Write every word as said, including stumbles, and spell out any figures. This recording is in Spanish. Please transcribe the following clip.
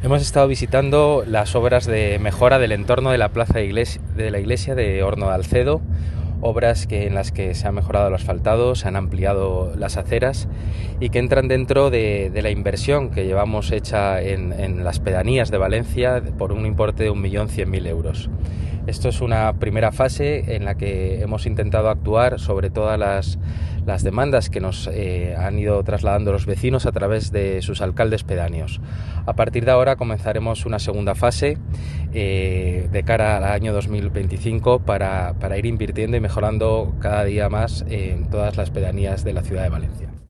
Hemos estado visitando las obras de mejora del entorno de la plaza de, iglesia, de la iglesia de Horno de Alcedo, obras que, en las que se ha mejorado el asfaltado, se han ampliado las aceras y que entran dentro de, de la inversión que llevamos hecha en, en las pedanías de Valencia por un importe de un millón cien mil euros. Esto es una primera fase en la que hemos intentado actuar sobre todas las, las demandas que nos eh, han ido trasladando los vecinos a través de sus alcaldes pedáneos. A partir de ahora comenzaremos una segunda fase eh, de cara al año dos mil veinticinco para, para ir invirtiendo y mejorando cada día más en todas las pedanías de la ciudad de Valencia.